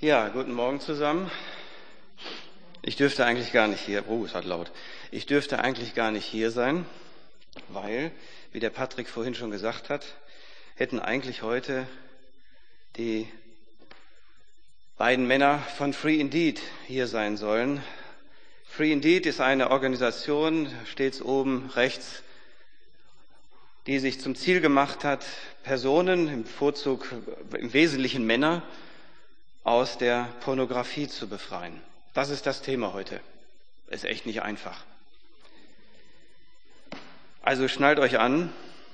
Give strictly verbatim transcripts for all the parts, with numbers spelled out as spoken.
Ja, guten Morgen zusammen. Ich dürfte eigentlich gar nicht hier, oh, es hat laut. Ich dürfte eigentlich gar nicht hier sein, weil, wie der Patrick vorhin schon gesagt hat, hätten eigentlich heute die beiden Männer von Free Indeed hier sein sollen. Free Indeed ist eine Organisation, stets oben rechts, die sich zum Ziel gemacht hat, Personen, im Vorzug im Wesentlichen Männer, aus der Pornografie zu befreien. Das ist das Thema heute. Ist echt nicht einfach. Also schnallt euch an,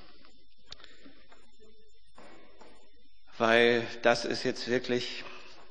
weil das ist jetzt wirklich,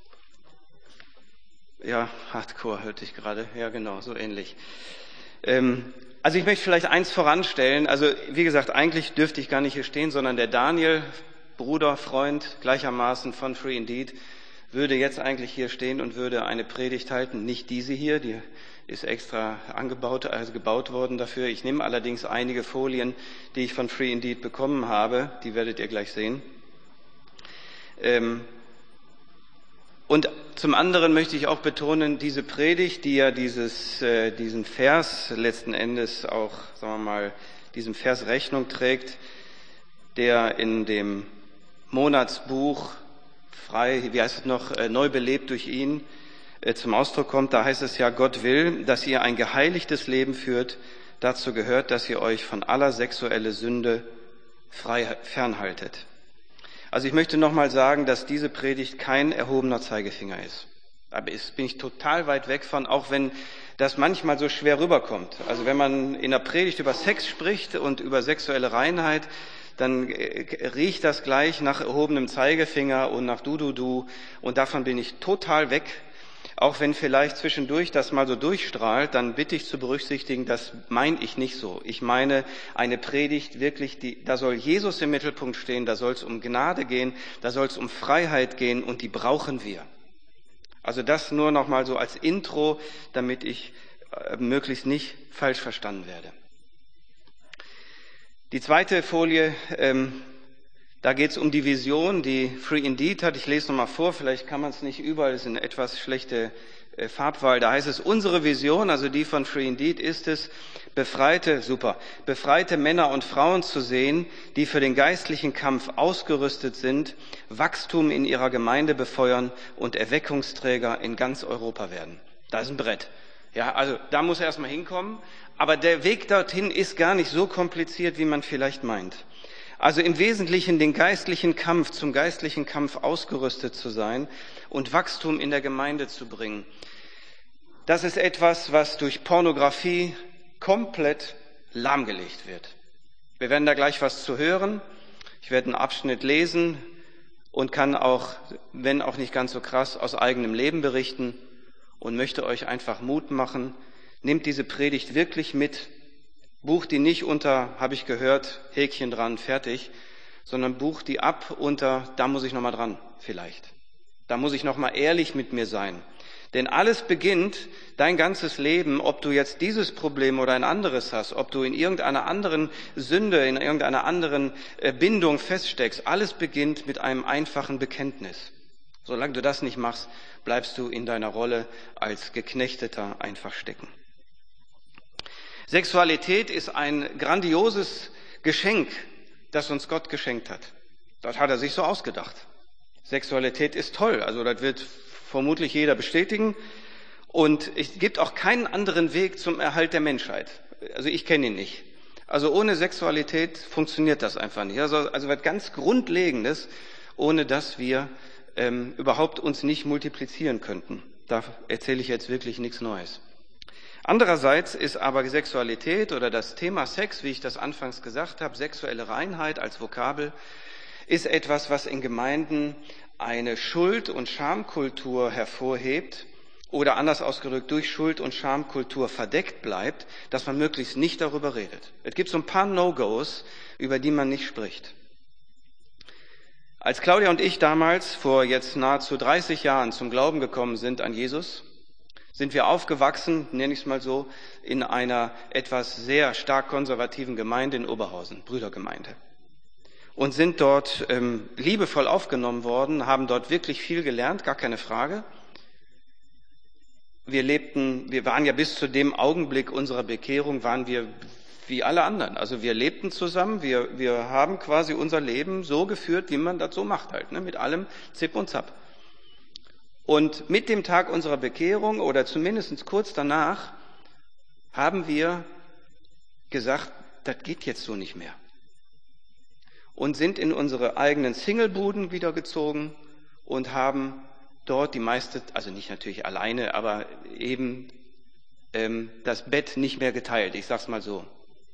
ja, Hardcore hörte ich gerade, ja genau, so ähnlich. Ähm, also ich möchte vielleicht eins voranstellen, also wie gesagt, eigentlich dürfte ich gar nicht hier stehen, sondern der Daniel, Bruder, Freund gleichermaßen von Free Indeed, würde jetzt eigentlich hier stehen und würde eine Predigt halten, nicht diese hier, die ist extra angebaut, also gebaut worden dafür. Ich nehme allerdings einige Folien, die ich von Free Indeed bekommen habe, die werdet ihr gleich sehen. Ähm, und zum anderen möchte ich auch betonen, diese Predigt, die ja dieses, äh, diesen Vers letzten Endes auch, sagen wir mal, diesem Vers Rechnung trägt, der in dem Monatsbuch frei, wie heißt es noch, äh, neu belebt durch ihn, äh, zum Ausdruck kommt. Da heißt es ja, Gott will, dass ihr ein geheiligtes Leben führt. Dazu gehört, dass ihr euch von aller sexuelle Sünde frei fernhaltet. Also ich möchte nochmal sagen, dass diese Predigt kein erhobener Zeigefinger ist. Aber ist, bin ich total weit weg von, auch wenn das manchmal so schwer rüberkommt. Also wenn man in der Predigt über Sex spricht und über sexuelle Reinheit, dann riecht das gleich nach erhobenem Zeigefinger und nach Du-Du-Du. Und davon bin ich total weg. Auch wenn vielleicht zwischendurch das mal so durchstrahlt, dann bitte ich zu berücksichtigen, das meine ich nicht so. Ich meine eine Predigt wirklich, die, da soll Jesus im Mittelpunkt stehen, da soll es um Gnade gehen, da soll es um Freiheit gehen und die brauchen wir. Also das nur noch mal so als Intro, damit ich äh, möglichst nicht falsch verstanden werde. Die zweite Folie, ähm, da geht es um die Vision, die Free Indeed hat. Ich lese nochmal vor, vielleicht kann man es nicht überall, es ist eine etwas schlechte äh, Farbwahl. Da heißt es, unsere Vision, also die von Free Indeed, ist es, befreite, super, befreite Männer und Frauen zu sehen, die für den geistlichen Kampf ausgerüstet sind, Wachstum in ihrer Gemeinde befeuern und Erweckungsträger in ganz Europa werden. Da ist ein Brett. Ja, also da muss er erstmal hinkommen. Aber der Weg dorthin ist gar nicht so kompliziert, wie man vielleicht meint. Also im Wesentlichen den geistlichen Kampf, zum geistlichen Kampf ausgerüstet zu sein und Wachstum in der Gemeinde zu bringen. Das ist etwas, was durch Pornografie komplett lahmgelegt wird. Wir werden da gleich was zu hören. Ich werde einen Abschnitt lesen und kann auch, wenn auch nicht ganz so krass, aus eigenem Leben berichten und möchte euch einfach Mut machen. Nehmt diese Predigt wirklich mit, bucht die nicht unter, habe ich gehört, Häkchen dran, fertig, sondern bucht die ab unter, da muss ich nochmal dran, vielleicht. Da muss ich nochmal ehrlich mit mir sein. Denn alles beginnt, dein ganzes Leben, ob du jetzt dieses Problem oder ein anderes hast, ob du in irgendeiner anderen Sünde, in irgendeiner anderen Bindung feststeckst, alles beginnt mit einem einfachen Bekenntnis. Solange du das nicht machst, bleibst du in deiner Rolle als Geknechteter einfach stecken. Sexualität ist ein grandioses Geschenk, das uns Gott geschenkt hat. Das hat er sich so ausgedacht. Sexualität ist toll, also das wird vermutlich jeder bestätigen. Und es gibt auch keinen anderen Weg zum Erhalt der Menschheit. Also ich kenne ihn nicht. Also ohne Sexualität funktioniert das einfach nicht. Also, also was ganz Grundlegendes, ohne dass wir ähm, überhaupt uns nicht multiplizieren könnten. Da erzähle ich jetzt wirklich nichts Neues. Andererseits ist aber Sexualität oder das Thema Sex, wie ich das anfangs gesagt habe, sexuelle Reinheit als Vokabel, ist etwas, was in Gemeinden eine Schuld- und Schamkultur hervorhebt oder anders ausgedrückt durch Schuld- und Schamkultur verdeckt bleibt, dass man möglichst nicht darüber redet. Es gibt so ein paar No-Gos, über die man nicht spricht. Als Claudia und ich damals vor jetzt nahezu dreißig Jahren zum Glauben gekommen sind an Jesus, sind wir aufgewachsen, nenne ich es mal so, in einer etwas sehr stark konservativen Gemeinde in Oberhausen, Brüdergemeinde. und sind dort ähm, liebevoll aufgenommen worden, haben dort wirklich viel gelernt, gar keine Frage. Wir lebten, wir waren ja bis zu dem Augenblick unserer Bekehrung, waren wir wie alle anderen. Also wir lebten zusammen, wir, wir haben quasi unser Leben so geführt, wie man das so macht halt, ne? Mit allem Zip und Zap. Und mit dem Tag unserer Bekehrung oder zumindest kurz danach haben wir gesagt, das geht jetzt so nicht mehr. Und sind in unsere eigenen Singlebuden wieder gezogen und haben dort die meiste, also nicht natürlich alleine, aber eben ähm, das Bett nicht mehr geteilt. Ich sag's mal so.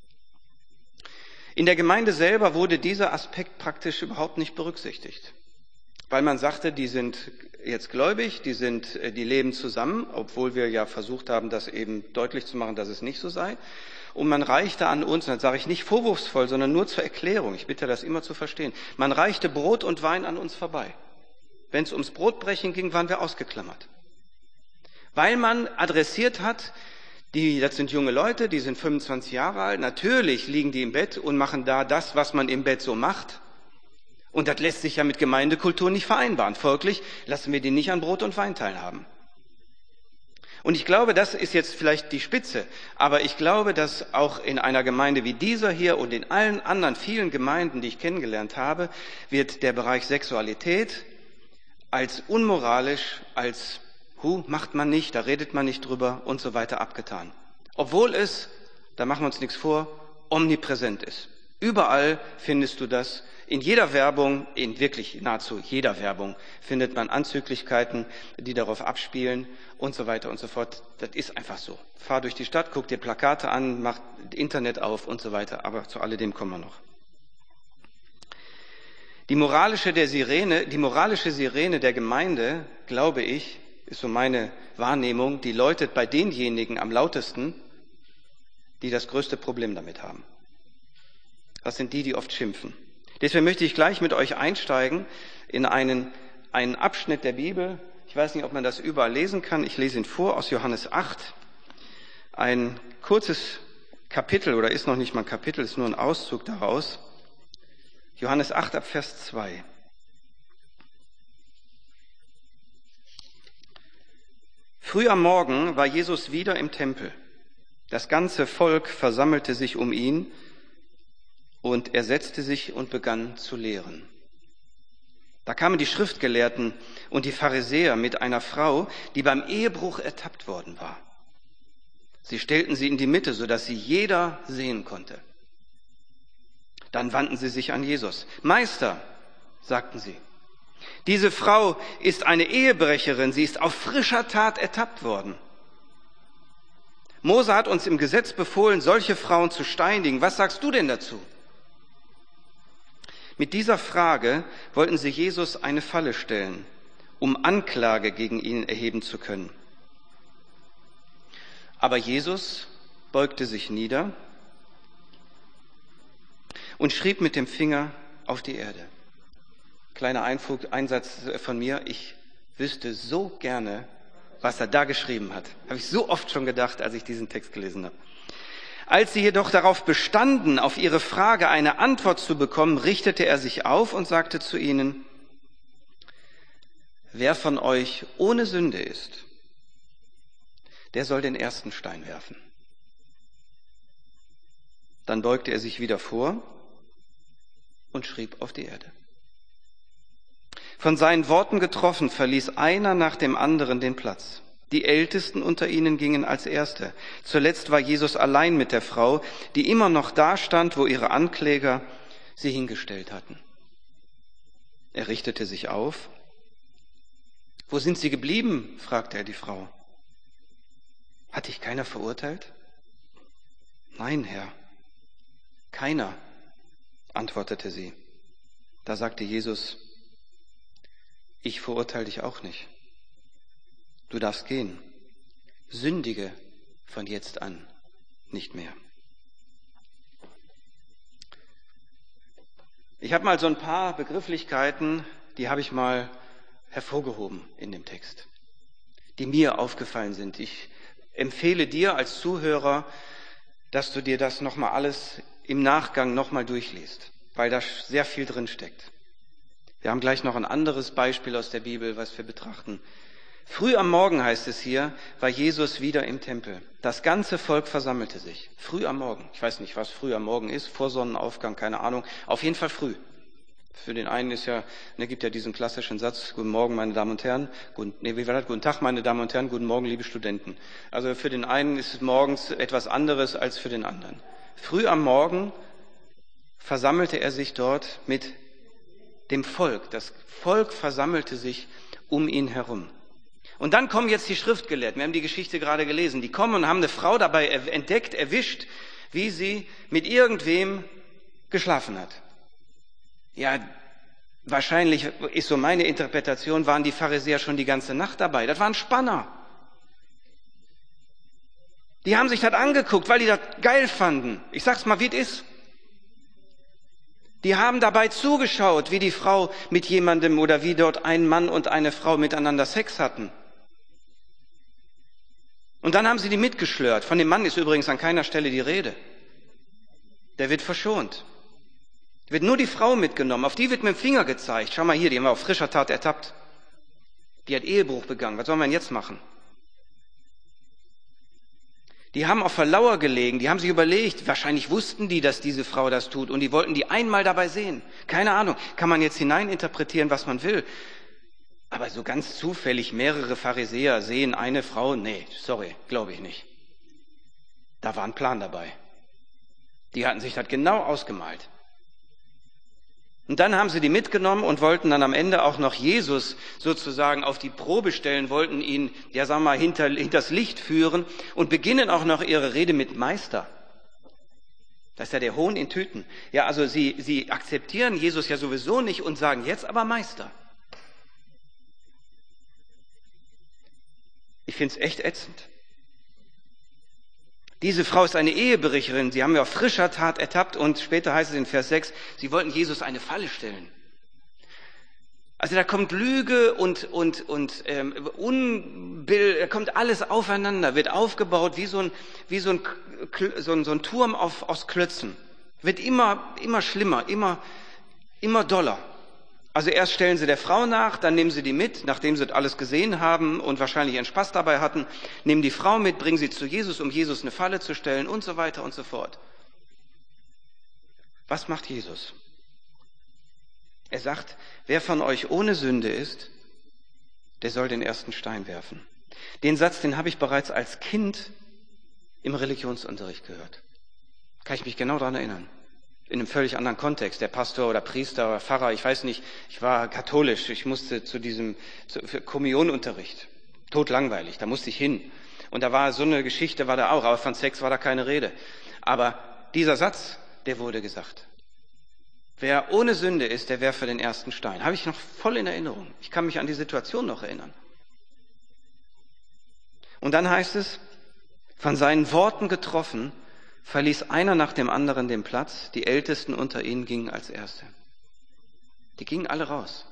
In der Gemeinde selber wurde dieser Aspekt praktisch überhaupt nicht berücksichtigt. Weil man sagte, die sind jetzt gläubig, die sind, die leben zusammen, obwohl wir ja versucht haben, das eben deutlich zu machen, dass es nicht so sei. Und man reichte an uns, und das sage ich nicht vorwurfsvoll, sondern nur zur Erklärung, ich bitte das immer zu verstehen, man reichte Brot und Wein an uns vorbei. Wenn es ums Brotbrechen ging, waren wir ausgeklammert. Weil man adressiert hat, die, das sind junge Leute, die sind fünfundzwanzig Jahre alt, natürlich liegen die im Bett und machen da das, was man im Bett so macht. Und das lässt sich ja mit Gemeindekultur nicht vereinbaren. Folglich lassen wir die nicht an Brot und Wein teilhaben. Und ich glaube, das ist jetzt vielleicht die Spitze, aber ich glaube, dass auch in einer Gemeinde wie dieser hier und in allen anderen vielen Gemeinden, die ich kennengelernt habe, wird der Bereich Sexualität als unmoralisch, als Hu, macht man nicht, da redet man nicht drüber und so weiter abgetan. Obwohl es, da machen wir uns nichts vor, omnipräsent ist. Überall findest du das. In jeder Werbung, in wirklich nahezu jeder Werbung, findet man Anzüglichkeiten, die darauf abspielen und so weiter und so fort. Das ist einfach so. Fahr durch die Stadt, guck dir Plakate an, mach Internet auf und so weiter. Aber zu alledem kommen wir noch. Die moralische der Sirene, die moralische Sirene der Gemeinde, glaube ich, ist so meine Wahrnehmung, die läutet bei denjenigen am lautesten, die das größte Problem damit haben. Das sind die, die oft schimpfen. Deswegen möchte ich gleich mit euch einsteigen in einen, einen Abschnitt der Bibel. Ich weiß nicht, ob man das überall lesen kann. Ich lese ihn vor aus Johannes acht. Ein kurzes Kapitel, oder ist noch nicht mal ein Kapitel, ist nur ein Auszug daraus. Johannes acht ab Vers zwei. Früh am Morgen war Jesus wieder im Tempel. Das ganze Volk versammelte sich um ihn und er setzte sich und begann zu lehren. Da kamen die Schriftgelehrten und die Pharisäer mit einer Frau, die beim Ehebruch ertappt worden war. Sie stellten sie in die Mitte, sodass sie jeder sehen konnte. Dann wandten sie sich an Jesus. Meister, sagten sie, diese Frau ist eine Ehebrecherin, sie ist auf frischer Tat ertappt worden. Mose hat uns im Gesetz befohlen, solche Frauen zu steinigen. Was sagst du denn dazu? Mit dieser Frage wollten sie Jesus eine Falle stellen, um Anklage gegen ihn erheben zu können. Aber Jesus beugte sich nieder und schrieb mit dem Finger auf die Erde. Kleiner Einfug, Einsatz von mir, ich wüsste so gerne, was er da geschrieben hat. Habe ich so oft schon gedacht, als ich diesen Text gelesen habe. Als sie jedoch darauf bestanden, auf ihre Frage eine Antwort zu bekommen, richtete er sich auf und sagte zu ihnen, wer von euch ohne Sünde ist, der soll den ersten Stein werfen. Dann beugte er sich wieder vor und schrieb auf die Erde. Von seinen Worten getroffen, verließ einer nach dem anderen den Platz. Die Ältesten unter ihnen gingen als Erste. Zuletzt war Jesus allein mit der Frau, die immer noch da stand, wo ihre Ankläger sie hingestellt hatten. Er richtete sich auf. Wo sind sie geblieben? Fragte er die Frau. Hat dich keiner verurteilt? Nein, Herr, keiner, antwortete sie. Da sagte Jesus, ich verurteile dich auch nicht. Du darfst gehen. Sündige von jetzt an nicht mehr. Ich habe mal so ein paar Begrifflichkeiten, die habe ich mal hervorgehoben in dem Text, die mir aufgefallen sind. Ich empfehle dir als Zuhörer, dass du dir das nochmal alles im Nachgang nochmal durchliest. weil da sehr viel drin steckt. Wir haben gleich noch ein anderes Beispiel aus der Bibel, was wir betrachten. Früh am Morgen, heißt es hier, war Jesus wieder im Tempel. Das ganze Volk versammelte sich. Früh am Morgen. Ich weiß nicht, was früh am Morgen ist, vor Sonnenaufgang, keine Ahnung. Auf jeden Fall früh. Für den einen ist ja, ne, gibt ja diesen klassischen Satz, guten Morgen, meine Damen und Herren, guten, nee, wie war das? Guten Tag, meine Damen und Herren, guten Morgen, liebe Studenten. Also für den einen ist es morgens etwas anderes als für den anderen. Früh am Morgen versammelte er sich dort mit dem Volk. Das Volk versammelte sich um ihn herum. Und dann kommen jetzt die Schriftgelehrten, wir haben die Geschichte gerade gelesen, die kommen und haben eine Frau dabei entdeckt, erwischt, wie sie mit irgendwem geschlafen hat. Ja, wahrscheinlich ist so meine Interpretation, waren die Pharisäer schon die ganze Nacht dabei. Das waren Spanner. Die haben sich das angeguckt, weil die das geil fanden. Ich sag's mal, wie es ist. Die haben dabei zugeschaut, wie die Frau mit jemandem oder wie dort ein Mann und eine Frau miteinander Sex hatten. Und dann haben sie die mitgeschlört. Von dem Mann ist übrigens an keiner Stelle die Rede. Der wird verschont. Wird nur die Frau mitgenommen, auf die wird mit dem Finger gezeigt. Schau mal hier, die haben wir auf frischer Tat ertappt. Die hat Ehebruch begangen. Was sollen wir denn jetzt machen? Die haben auf der Lauer gelegen, die haben sich überlegt, wahrscheinlich wussten die, dass diese Frau das tut und die wollten die einmal dabei sehen. Keine Ahnung, kann man jetzt hineininterpretieren, was man will. Aber so ganz zufällig mehrere Pharisäer sehen eine Frau, nee, sorry, glaube ich nicht. Da war ein Plan dabei. Die hatten sich das genau ausgemalt. Und dann haben sie die mitgenommen und wollten dann am Ende auch noch Jesus sozusagen auf die Probe stellen, wollten ihn, ja sagen wir mal, hinter, hinters Licht führen und beginnen auch noch ihre Rede mit Meister. Das ist ja der Hohn in Tüten. Ja, also sie, sie akzeptieren Jesus ja sowieso nicht und sagen jetzt aber Meister. Ich finde es echt ätzend. Diese Frau ist eine Ehebrecherin, sie haben ja auf frischer Tat ertappt und später heißt es in Vers sechs, sie wollten Jesus eine Falle stellen. Also da kommt Lüge und, und, und ähm, Unbill, da kommt alles aufeinander, wird aufgebaut wie so ein, wie so ein, so ein, so ein Turm auf, aus Klötzen. Wird immer, immer schlimmer, immer, immer doller. Also erst stellen sie der Frau nach, dann nehmen sie die mit, nachdem sie alles gesehen haben und wahrscheinlich ihren Spaß dabei hatten, nehmen die Frau mit, bringen sie zu Jesus, um Jesus eine Falle zu stellen und so weiter und so fort. Was macht Jesus? Er sagt, wer von euch ohne Sünde ist, der soll den ersten Stein werfen. Den Satz, den habe ich bereits als Kind im Religionsunterricht gehört. Kann ich mich genau daran erinnern. In einem völlig anderen Kontext. Der Pastor oder Priester oder Pfarrer, ich weiß nicht, ich war katholisch, ich musste zu diesem zu, für Kommunionunterricht. Totlangweilig, da musste ich hin. Und da war so eine Geschichte, war da auch, aber von Sex war da keine Rede. Aber dieser Satz, der wurde gesagt. Wer ohne Sünde ist, der werfe den ersten Stein. Habe ich noch voll in Erinnerung. Ich kann mich an die Situation noch erinnern. Und dann heißt es, von seinen Worten getroffen, verließ einer nach dem anderen den Platz, die Ältesten unter ihnen gingen als Erste. Die gingen alle raus.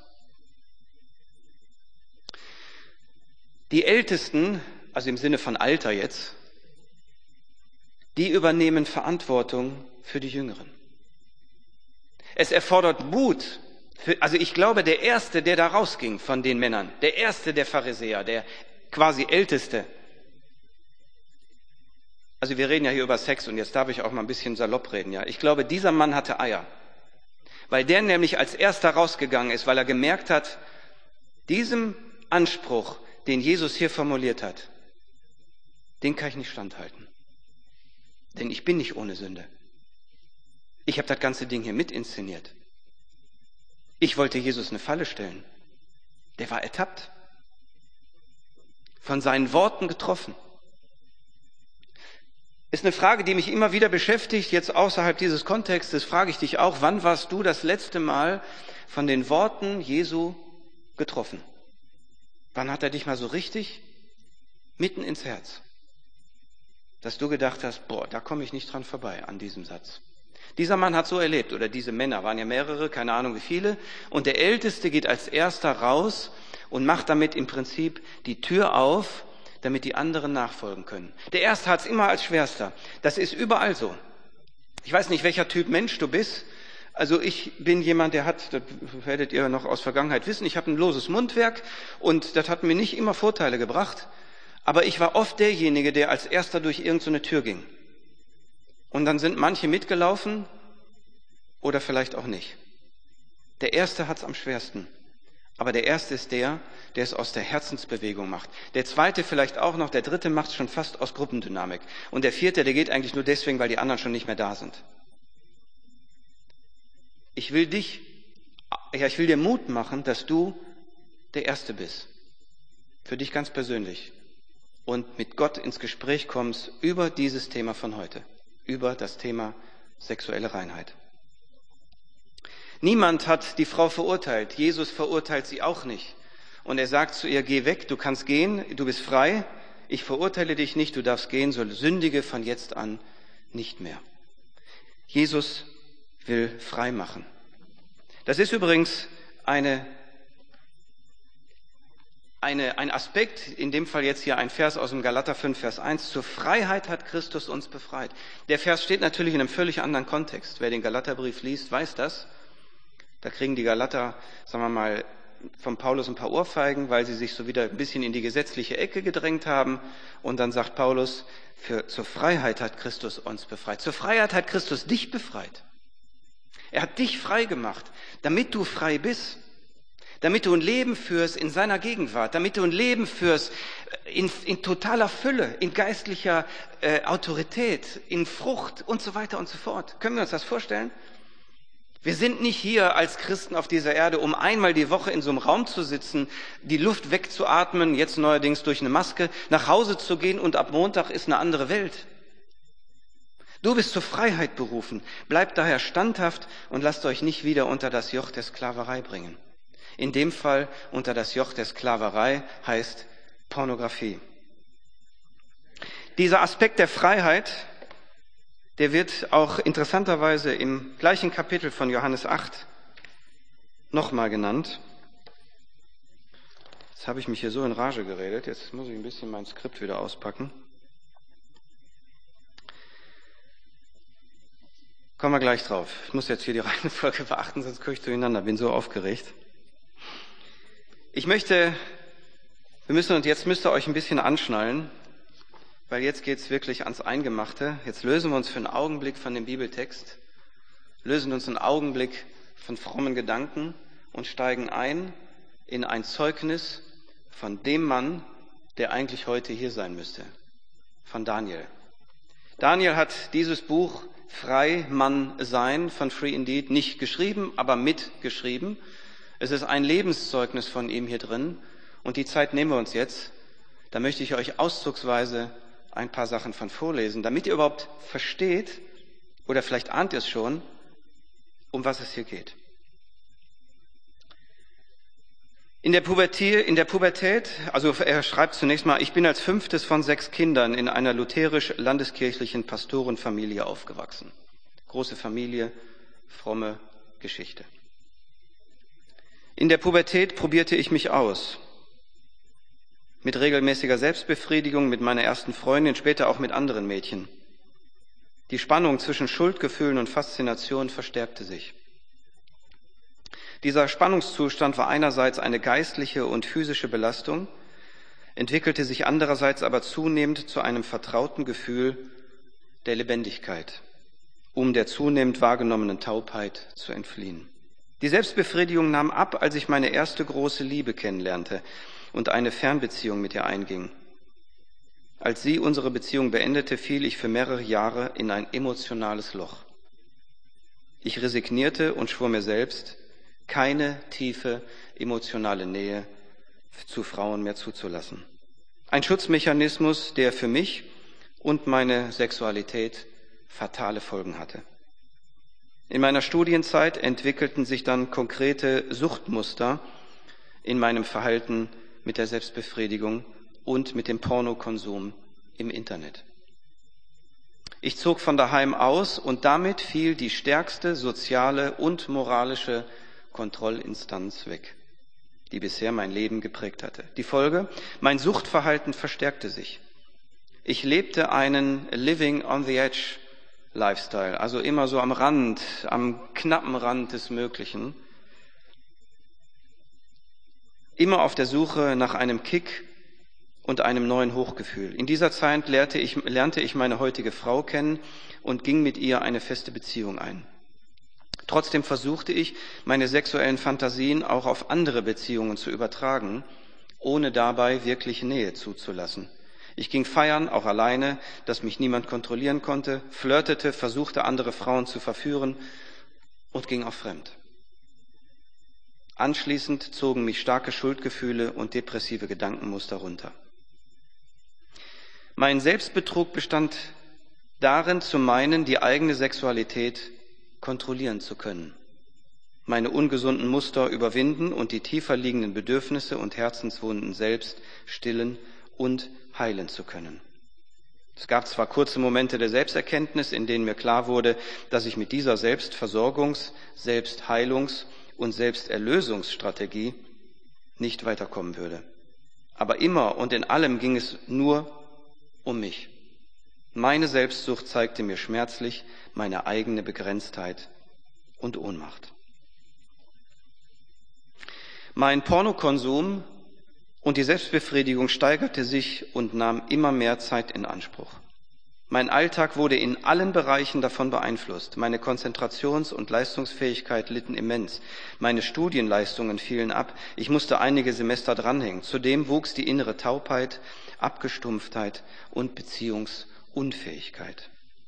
Die Ältesten, also im Sinne von Alter jetzt, die übernehmen Verantwortung für die Jüngeren. Es erfordert Mut. Für, also ich glaube, der Erste, der da rausging von den Männern, der Erste der Pharisäer, der quasi Älteste. Also wir reden ja hier über Sex und jetzt darf ich auch mal ein bisschen salopp reden. Ja, ich glaube, dieser Mann hatte Eier, weil der nämlich als Erster rausgegangen ist, weil er gemerkt hat, diesem Anspruch, den Jesus hier formuliert hat, den kann ich nicht standhalten. Denn ich bin nicht ohne Sünde. Ich habe das ganze Ding hier mit inszeniert. Ich wollte Jesus eine Falle stellen. Der war ertappt. Von seinen Worten getroffen. Ist eine Frage, die mich immer wieder beschäftigt, jetzt außerhalb dieses Kontextes, frage ich dich auch, wann warst du das letzte Mal von den Worten Jesu getroffen? Wann hat er dich mal so richtig mitten ins Herz? Dass du gedacht hast, boah, da komme ich nicht dran vorbei an diesem Satz. Dieser Mann hat so erlebt, oder diese Männer, waren ja mehrere, keine Ahnung wie viele, und der Älteste geht als Erster raus und macht damit im Prinzip die Tür auf, damit die anderen nachfolgen können. Der Erste hat es immer als Schwerster. Das ist überall so. Ich weiß nicht, welcher Typ Mensch du bist, Also ich bin jemand, der hat, das werdet ihr noch aus Vergangenheit wissen, ich habe ein loses Mundwerk und das hat mir nicht immer Vorteile gebracht, aber ich war oft derjenige, der als erster durch irgendeine Tür ging. Und dann sind manche mitgelaufen oder vielleicht auch nicht. Der Erste hat es am schwersten. Aber der Erste ist der, der es aus der Herzensbewegung macht. Der Zweite vielleicht auch noch, der Dritte macht es schon fast aus Gruppendynamik. Und der Vierte, der geht eigentlich nur deswegen, weil die anderen schon nicht mehr da sind. Ich will dich, ja, ich will dir Mut machen, dass du der Erste bist. Für dich ganz persönlich. Und mit Gott ins Gespräch kommst über dieses Thema von heute. Über das Thema sexuelle Reinheit. Niemand hat die Frau verurteilt. Jesus verurteilt sie auch nicht. Und er sagt zu ihr, geh weg, du kannst gehen, du bist frei. Ich verurteile dich nicht, du darfst gehen, so sündige von jetzt an nicht mehr. Jesus will frei machen. Das ist übrigens eine, eine, ein Aspekt, in dem Fall jetzt hier ein Vers aus dem Galater fünf, Vers eins. Zur Freiheit hat Christus uns befreit. Der Vers steht natürlich in einem völlig anderen Kontext. Wer den Galaterbrief liest, weiß das. Da kriegen die Galater, sagen wir mal, von Paulus ein paar Ohrfeigen, weil sie sich so wieder ein bisschen in die gesetzliche Ecke gedrängt haben. Und dann sagt Paulus, für, zur Freiheit hat Christus uns befreit. Zur Freiheit hat Christus dich befreit. Er hat dich frei gemacht, damit du frei bist, damit du ein Leben führst in seiner Gegenwart, damit du ein Leben führst in, in totaler Fülle, in geistlicher äh, Autorität, in Frucht und so weiter und so fort. Können wir uns das vorstellen? Wir sind nicht hier als Christen auf dieser Erde, um einmal die Woche in so einem Raum zu sitzen, die Luft wegzuatmen, jetzt neuerdings durch eine Maske, nach Hause zu gehen und ab Montag ist eine andere Welt. Du bist zur Freiheit berufen. Bleibt daher standhaft und lasst euch nicht wieder unter das Joch der Sklaverei bringen. In dem Fall unter das Joch der Sklaverei heißt Pornografie. Dieser Aspekt der Freiheit, der wird auch interessanterweise im gleichen Kapitel von Johannes acht nochmal genannt. Jetzt habe ich mich hier so in Rage geredet, jetzt muss ich ein bisschen mein Skript wieder auspacken. Kommen wir gleich drauf. Ich muss jetzt hier die Reihenfolge beachten, sonst komme ich durcheinander, bin so aufgeregt. Ich möchte, wir müssen, und jetzt müsst ihr euch ein bisschen anschnallen, weil jetzt geht's wirklich ans Eingemachte. Jetzt lösen wir uns für einen Augenblick von dem Bibeltext, lösen uns einen Augenblick von frommen Gedanken und steigen ein in ein Zeugnis von dem Mann, der eigentlich heute hier sein müsste, von Daniel. Daniel hat dieses Buch Frei Mann sein von Free Indeed nicht geschrieben, aber mitgeschrieben. Es ist ein Lebenszeugnis von ihm hier drin und die Zeit nehmen wir uns jetzt. Da möchte ich euch auszugsweise ein paar Sachen von vorlesen, damit ihr überhaupt versteht, oder vielleicht ahnt ihr es schon, um was es hier geht. In der Pubertät, in der Pubertät, also er schreibt zunächst mal, ich bin als fünftes von sechs Kindern in einer lutherisch-landeskirchlichen Pastorenfamilie aufgewachsen. Große Familie, fromme Geschichte. In der Pubertät probierte ich mich aus. Mit regelmäßiger Selbstbefriedigung, mit meiner ersten Freundin, später auch mit anderen Mädchen. Die Spannung zwischen Schuldgefühlen und Faszination verstärkte sich. Dieser Spannungszustand war einerseits eine geistliche und physische Belastung, entwickelte sich andererseits aber zunehmend zu einem vertrauten Gefühl der Lebendigkeit, um der zunehmend wahrgenommenen Taubheit zu entfliehen. Die Selbstbefriedigung nahm ab, als ich meine erste große Liebe kennenlernte und eine Fernbeziehung mit ihr einging. Als sie unsere Beziehung beendete, fiel ich für mehrere Jahre in ein emotionales Loch. Ich resignierte und schwor mir selbst, keine tiefe emotionale Nähe zu Frauen mehr zuzulassen. Ein Schutzmechanismus, der für mich und meine Sexualität fatale Folgen hatte. In meiner Studienzeit entwickelten sich dann konkrete Suchtmuster in meinem Verhalten mit der Selbstbefriedigung und mit dem Pornokonsum im Internet. Ich zog von daheim aus und damit fiel die stärkste soziale und moralische Kontrollinstanz weg, die bisher mein Leben geprägt hatte. Die Folge? Mein Suchtverhalten verstärkte sich. Ich lebte einen Living on the Edge Lifestyle, also immer so am Rand, am knappen Rand des Möglichen. Immer auf der Suche nach einem Kick und einem neuen Hochgefühl. In dieser Zeit lernte ich, lernte ich meine heutige Frau kennen und ging mit ihr eine feste Beziehung ein. Trotzdem versuchte ich, meine sexuellen Fantasien auch auf andere Beziehungen zu übertragen, ohne dabei wirkliche Nähe zuzulassen. Ich ging feiern, auch alleine, dass mich niemand kontrollieren konnte, flirtete, versuchte, andere Frauen zu verführen und ging auch fremd. Anschließend zogen mich starke Schuldgefühle und depressive Gedankenmuster runter. Mein Selbstbetrug bestand darin, zu meinen, die eigene Sexualität kontrollieren zu können, meine ungesunden Muster überwinden und die tiefer liegenden Bedürfnisse und Herzenswunden selbst stillen und heilen zu können. Es gab zwar kurze Momente der Selbsterkenntnis, in denen mir klar wurde, dass ich mit dieser Selbstversorgungs-, Selbstheilungs- und Selbsterlösungsstrategie nicht weiterkommen würde. Aber immer und in allem ging es nur um mich. Meine Selbstsucht zeigte mir schmerzlich meine eigene Begrenztheit und Ohnmacht. Mein Pornokonsum und die Selbstbefriedigung steigerte sich und nahm immer mehr Zeit in Anspruch. Mein Alltag wurde in allen Bereichen davon beeinflusst. Meine Konzentrations- und Leistungsfähigkeit litten immens. Meine Studienleistungen fielen ab. Ich musste einige Semester dranhängen. Zudem wuchs die innere Taubheit, Abgestumpftheit und Beziehungsunfähigkeit.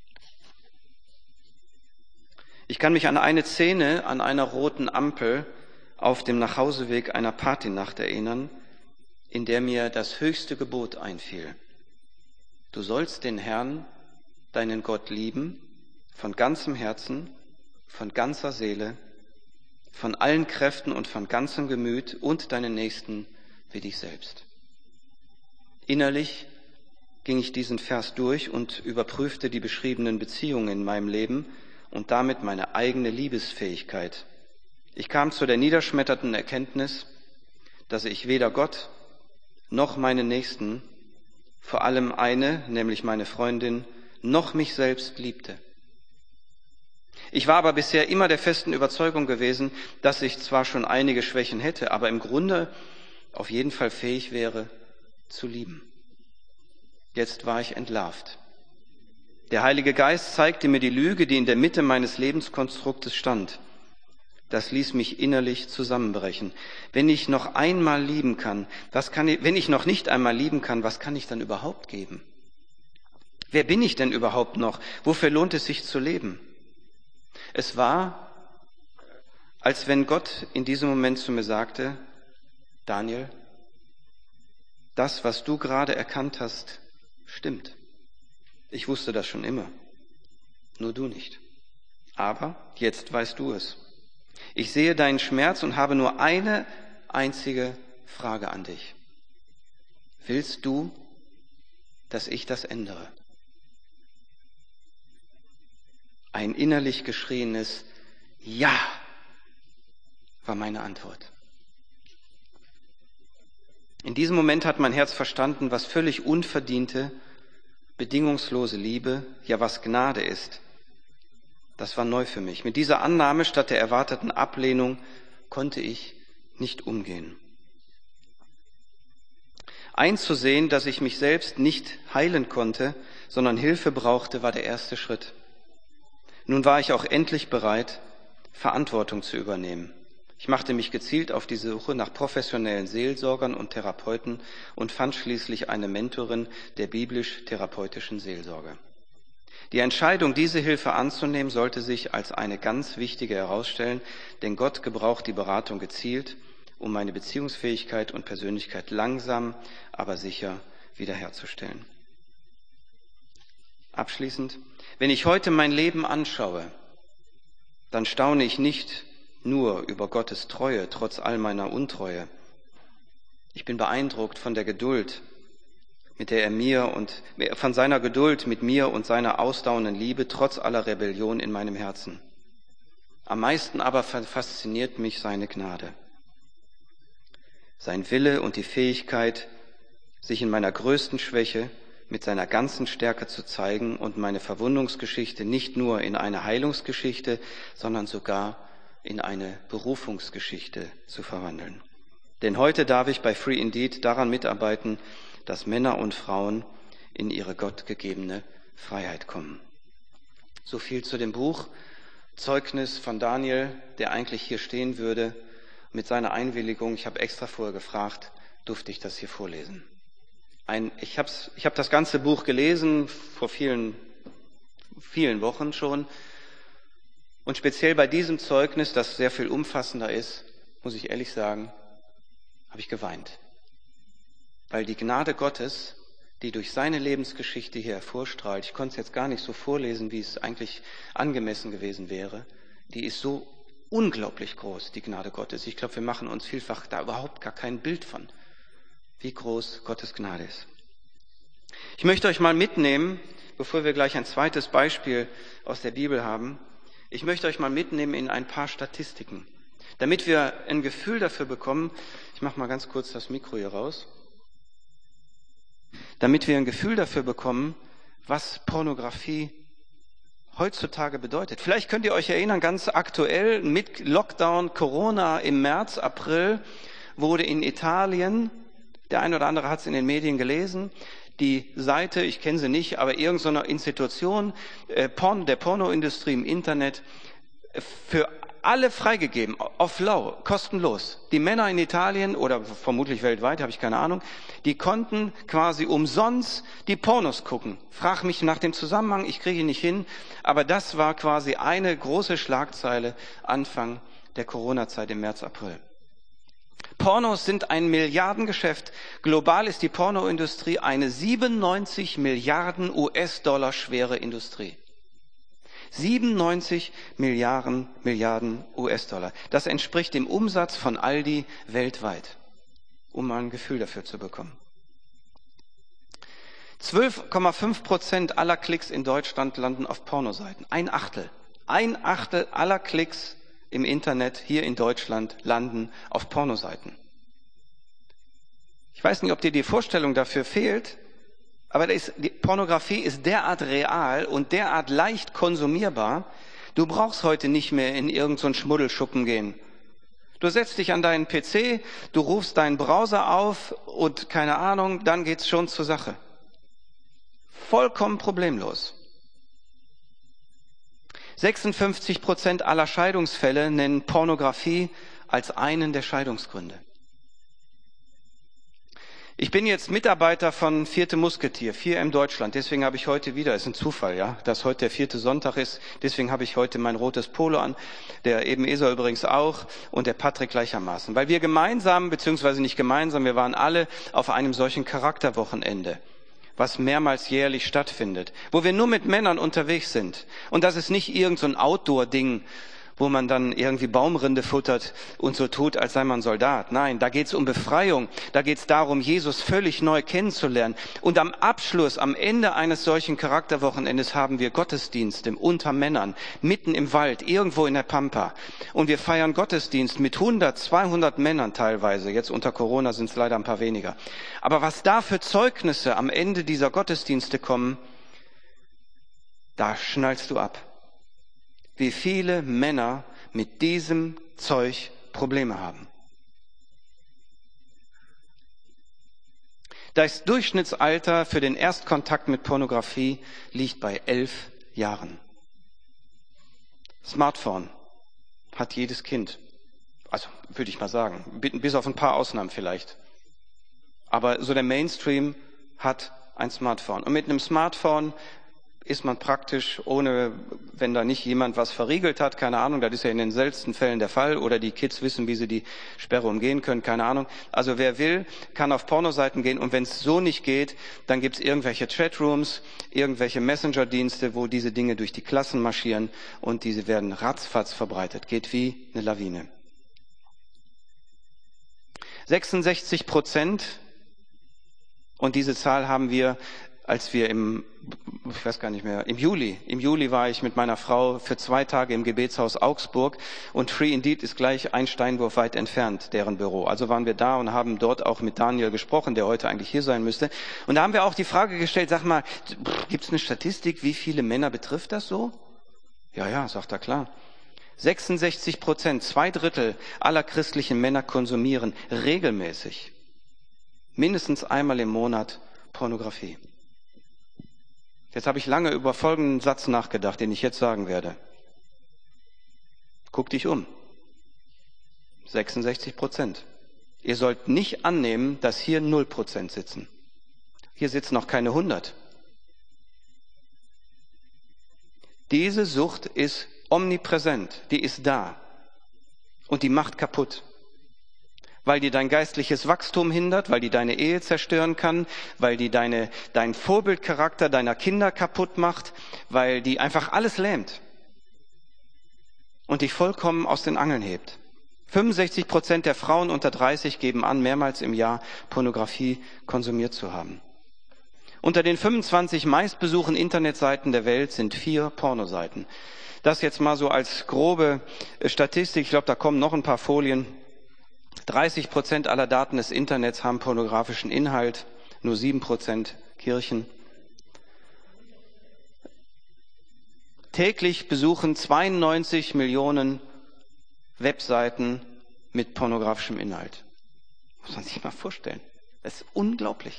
Ich kann mich an eine Szene an einer roten Ampel auf dem Nachhauseweg einer Partynacht erinnern, in der mir das höchste Gebot einfiel. Du sollst den Herrn, deinen Gott, lieben, von ganzem Herzen, von ganzer Seele, von allen Kräften und von ganzem Gemüt und deinen Nächsten wie dich selbst. Innerlich ging ich diesen Vers durch und überprüfte die beschriebenen Beziehungen in meinem Leben und damit meine eigene Liebesfähigkeit. Ich kam zu der niederschmetternden Erkenntnis, dass ich weder Gott noch meine Nächsten, vor allem eine, nämlich meine Freundin, noch mich selbst liebte. Ich war aber bisher immer der festen Überzeugung gewesen, dass ich zwar schon einige Schwächen hätte, aber im Grunde auf jeden Fall fähig wäre, zu lieben. Jetzt war ich entlarvt. Der Heilige Geist zeigte mir die Lüge, die in der Mitte meines Lebenskonstruktes stand. Das ließ mich innerlich zusammenbrechen. Wenn ich noch einmal lieben kann, was kann ich, wenn ich noch nicht einmal lieben kann, was kann ich dann überhaupt geben? Wer bin ich denn überhaupt noch? Wofür lohnt es sich zu leben? Es war, als wenn Gott in diesem Moment zu mir sagte, Daniel, das, was du gerade erkannt hast, stimmt. Ich wusste das schon immer, nur du nicht. Aber jetzt weißt du es. Ich sehe deinen Schmerz und habe nur eine einzige Frage an dich. Willst du, dass ich das ändere? Ein innerlich geschrieenes Ja war meine Antwort. In diesem Moment hat mein Herz verstanden, was völlig unverdiente, bedingungslose Liebe, ja was Gnade ist. Das war neu für mich. Mit dieser Annahme statt der erwarteten Ablehnung konnte ich nicht umgehen. Einzusehen, dass ich mich selbst nicht heilen konnte, sondern Hilfe brauchte, war der erste Schritt. Nun war ich auch endlich bereit, Verantwortung zu übernehmen. Ich machte mich gezielt auf die Suche nach professionellen Seelsorgern und Therapeuten und fand schließlich eine Mentorin der biblisch-therapeutischen Seelsorge. Die Entscheidung, diese Hilfe anzunehmen, sollte sich als eine ganz wichtige herausstellen, denn Gott gebraucht die Beratung gezielt, um meine Beziehungsfähigkeit und Persönlichkeit langsam, aber sicher wiederherzustellen. Abschließend, wenn ich heute mein Leben anschaue, dann staune ich nicht nur über Gottes Treue trotz all meiner Untreue. Ich bin beeindruckt von der Geduld, mit der er mir und von seiner Geduld mit mir und seiner ausdauernden Liebe trotz aller Rebellion in meinem Herzen. Am meisten aber fasziniert mich seine Gnade. Sein Wille und die Fähigkeit, sich in meiner größten Schwäche mit seiner ganzen Stärke zu zeigen und meine Verwundungsgeschichte nicht nur in eine Heilungsgeschichte, sondern sogar in eine Berufungsgeschichte zu verwandeln. Denn heute darf ich bei Free Indeed daran mitarbeiten, dass Männer und Frauen in ihre gottgegebene Freiheit kommen. So viel zu dem Buch Zeugnis von Daniel, der eigentlich hier stehen würde. Mit seiner Einwilligung, ich habe extra vorher gefragt, durfte ich das hier vorlesen. Ein, ich habe ich hab das ganze Buch gelesen, vor vielen, vielen Wochen schon. Und speziell bei diesem Zeugnis, das sehr viel umfassender ist, muss ich ehrlich sagen, habe ich geweint. Weil die Gnade Gottes, die durch seine Lebensgeschichte hier hervorstrahlt, ich konnte es jetzt gar nicht so vorlesen, wie es eigentlich angemessen gewesen wäre, die ist so unglaublich groß, die Gnade Gottes. Ich glaube, wir machen uns vielfach da überhaupt gar kein Bild von, wie groß Gottes Gnade ist. Ich möchte euch mal mitnehmen, bevor wir gleich ein zweites Beispiel aus der Bibel haben, ich möchte euch mal mitnehmen in ein paar Statistiken, damit wir ein Gefühl dafür bekommen, ich mache mal ganz kurz das Mikro hier raus, damit wir ein Gefühl dafür bekommen, was Pornografie heutzutage bedeutet. Vielleicht könnt ihr euch erinnern, ganz aktuell mit Lockdown, Corona im März, April wurde in Italien, der eine oder andere hat es in den Medien gelesen, die Seite, ich kenne sie nicht, aber irgendeine Institution äh, Porn, der Pornoindustrie im Internet äh, für alle freigegeben, auf lau, kostenlos. Die Männer in Italien oder vermutlich weltweit, habe ich keine Ahnung, die konnten quasi umsonst die Pornos gucken. Frag mich nach dem Zusammenhang, ich kriege ihn nicht hin, aber das war quasi eine große Schlagzeile Anfang der Corona-Zeit im März, April. Pornos sind ein Milliardengeschäft. Global ist die Pornoindustrie eine siebenundneunzig Milliarden U S-Dollar schwere Industrie. siebenundneunzig Milliarden, Milliarden U S-Dollar. Das entspricht dem Umsatz von Aldi weltweit, um mal ein Gefühl dafür zu bekommen. zwölf Komma fünf Prozent aller Klicks in Deutschland landen auf Pornoseiten. Ein Achtel. Ein Achtel aller Klicks im Internet hier in Deutschland landen auf Pornoseiten. Ich weiß nicht, ob dir die Vorstellung dafür fehlt, aber ist, die Pornografie ist derart real und derart leicht konsumierbar, du brauchst heute nicht mehr in irgendeinen so Schmuddelschuppen gehen. Du setzt dich an deinen P C, du rufst deinen Browser auf und keine Ahnung, dann geht's schon zur Sache. Vollkommen problemlos. sechsundfünfzig Prozent aller Scheidungsfälle nennen Pornografie als einen der Scheidungsgründe. Ich bin jetzt Mitarbeiter von Vierte Musketier, vier M Deutschland. Deswegen habe ich heute wieder, ist ein Zufall, ja, dass heute der vierte Sonntag ist. Deswegen habe ich heute mein rotes Polo an, der eben Esau übrigens auch und der Patrick gleichermaßen. Weil wir gemeinsam, beziehungsweise nicht gemeinsam, wir waren alle auf einem solchen Charakterwochenende, was mehrmals jährlich stattfindet, wo wir nur mit Männern unterwegs sind. Und das ist nicht irgend so ein Outdoor-Ding, wo man dann irgendwie Baumrinde futtert und so tut, als sei man Soldat. Nein, da geht es um Befreiung. Da geht es darum, Jesus völlig neu kennenzulernen. Und am Abschluss, am Ende eines solchen Charakterwochenendes haben wir Gottesdienste unter Männern, mitten im Wald, irgendwo in der Pampa. Und wir feiern Gottesdienst mit hundert, zweihundert Männern teilweise. Jetzt unter Corona sind es leider ein paar weniger. Aber was da für Zeugnisse am Ende dieser Gottesdienste kommen, da schnallst du ab. Wie viele Männer mit diesem Zeug Probleme haben. Das Durchschnittsalter für den Erstkontakt mit Pornografie liegt bei elf Jahren. Smartphone hat jedes Kind. Also würde ich mal sagen, bis auf ein paar Ausnahmen vielleicht. Aber so der Mainstream hat ein Smartphone. Und mit einem Smartphone ist man praktisch, ohne, wenn da nicht jemand was verriegelt hat, keine Ahnung, das ist ja in den seltensten Fällen der Fall, oder die Kids wissen, wie sie die Sperre umgehen können, keine Ahnung. Also wer will, kann auf Pornoseiten gehen, und wenn es so nicht geht, dann gibt es irgendwelche Chatrooms, irgendwelche Messenger-Dienste, wo diese Dinge durch die Klassen marschieren und diese werden ratzfatz verbreitet. Geht wie eine Lawine. sechsundsechzig Prozent, und diese Zahl haben wir, als wir im ich weiß gar nicht mehr, im Juli. Im Juli war ich mit meiner Frau für zwei Tage im Gebetshaus Augsburg und Free Indeed ist gleich ein Steinwurf weit entfernt, deren Büro. Also waren wir da und haben dort auch mit Daniel gesprochen, der heute eigentlich hier sein müsste. Und da haben wir auch die Frage gestellt, sag mal, gibt es eine Statistik, wie viele Männer betrifft das so? Ja, ja, sagt er, klar. sechsundsechzig Prozent, zwei Drittel aller christlichen Männer konsumieren regelmäßig, mindestens einmal im Monat Pornografie. Jetzt habe ich lange über folgenden Satz nachgedacht, den ich jetzt sagen werde. Guck dich um. sechsundsechzig Prozent. Ihr sollt nicht annehmen, dass hier null Prozent sitzen. Hier sitzen noch keine hundert. Diese Sucht ist omnipräsent, die ist da und die macht kaputt. Weil die dein geistliches Wachstum hindert, weil die deine Ehe zerstören kann, weil die deine, deinen Vorbildcharakter deiner Kinder kaputt macht, weil die einfach alles lähmt und dich vollkommen aus den Angeln hebt. fünfundsechzig Prozent der Frauen unter dreißig geben an, mehrmals im Jahr Pornografie konsumiert zu haben. Unter den fünfundzwanzig meistbesuchten Internetseiten der Welt sind vier Pornoseiten. Das jetzt mal so als grobe Statistik. Ich glaube, da kommen noch ein paar Folien. dreißig Prozent aller Daten des Internets haben pornografischen Inhalt, nur sieben Prozent Kirchen. Täglich besuchen zweiundneunzig Millionen Webseiten mit pornografischem Inhalt. Muss man sich mal vorstellen. Das ist unglaublich.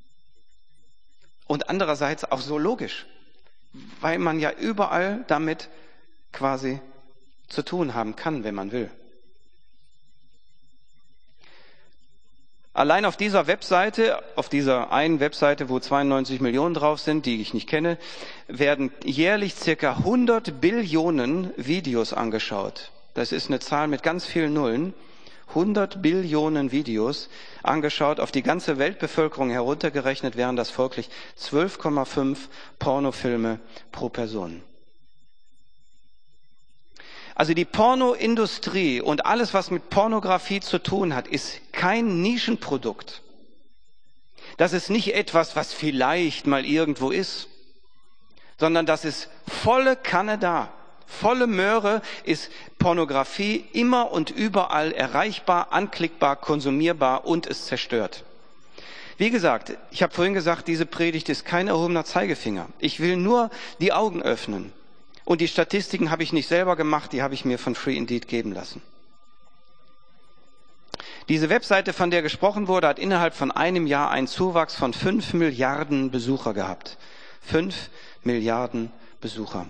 Und andererseits auch so logisch, weil man ja überall damit quasi zu tun haben kann, wenn man will. Allein auf dieser Webseite, auf dieser einen Webseite, wo zweiundneunzig Millionen drauf sind, die ich nicht kenne, werden jährlich circa hundert Billionen Videos angeschaut. Das ist eine Zahl mit ganz vielen Nullen. hundert Billionen Videos angeschaut, auf die ganze Weltbevölkerung heruntergerechnet wären das folglich zwölf Komma fünf Pornofilme pro Person. Also die Pornoindustrie und alles, was mit Pornografie zu tun hat, ist kein Nischenprodukt. Das ist nicht etwas, was vielleicht mal irgendwo ist, sondern das ist volle Kanne da. Volle Möhre ist Pornografie immer und überall erreichbar, anklickbar, konsumierbar und es zerstört. Wie gesagt, ich habe vorhin gesagt, diese Predigt ist kein erhobener Zeigefinger. Ich will nur die Augen öffnen. Und die Statistiken habe ich nicht selber gemacht, die habe ich mir von Free Indeed geben lassen. Diese Webseite, von der gesprochen wurde, hat innerhalb von einem Jahr einen Zuwachs von fünf Milliarden Besucher gehabt. Fünf Milliarden Besucher.